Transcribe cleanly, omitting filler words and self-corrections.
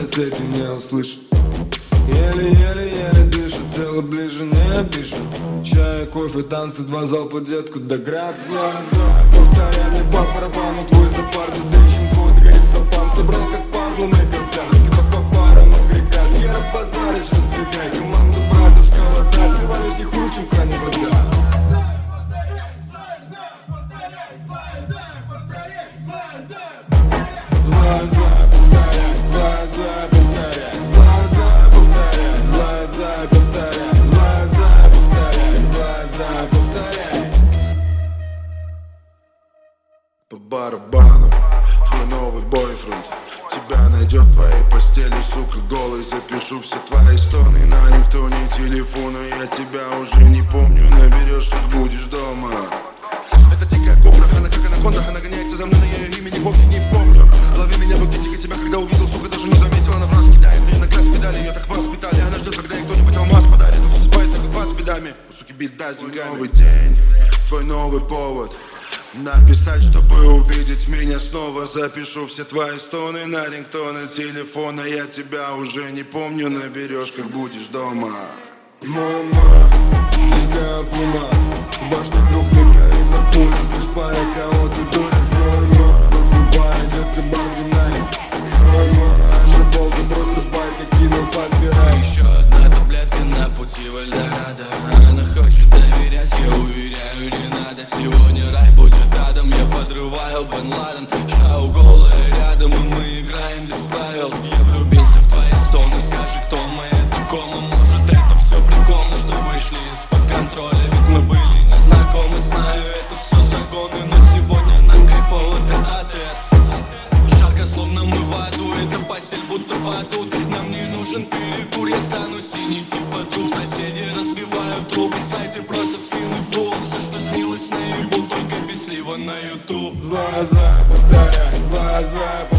соседи не услышат. Еле-еле-еле дышит, тело ближе не пишет. Чай, кофе, танцы, 2 залпа, детку, да грация. Повторяй мне по барабану, твой запар быстрее, твой догорится пам. Собрал как пазл, мегаптян, скипа по парам, агрегат. Скера базаришь, раздвигай, команду братьев, шкала дать. Ты валишь не хуже, чем в кране вода. Злая, повторяй, злая, повторяй, злая, повторяй, злая, повторяй, злая, повторяй, злая, повторяй. По барабану, твой новый бойфренд тебя найдет в твоей постели, сука, голый. Запишу все твои стоны на рингтоне телефона. Я тебя уже не помню, наберешь, как будешь дома. Это дикая кобра, она как анаконда, она гоняется за мной, но я ее имя не помню, не помню. Лови меня, вот тихо тебя, когда увидел, сука, даже не заметила. Она в раз кидает, мне на газ педали, ее так воспитали. Она ждет, когда ей кто-нибудь алмаз подарит. Он засыпает, так и бац бедами. У суки беда с деньгами. Новый день, твой новый повод написать, чтобы увидеть меня снова. Запишу все твои стоны на рингтоны телефона. Я тебя уже не помню, наберешь, как будешь дома. Мама, дикая пума, башня крупный калибр пуля. Слышь, паря, кого ты дуришь? Выкупай, детка, Барби Найт. Ошибал, ты просто байты кинул, подбирай. Еще одна таблетка на пути в Эльдорадо. Она хочет доверять, я уверяю, не надо. Сегодня рай будет адом, я подрываю Бен Ладен. Шоу голая рядом, и мы играем без правил. Я влюбился в твои стоны, скажи, кто мы, это кома. Может, это все прикольно, что вышли из-под контроля. Ведь мы были незнакомы, знаю, это все загоны. Но сегодня нам кайфово, это жарко, словно мы в аду. Это постель, будто падут. Нам не нужен перекур, я стану синий типа труп. Соседи разбивают трубы, сайты просят скины фул. Все, что снилось наяву, только без слива на YouTube. Злая, повторяй, злая,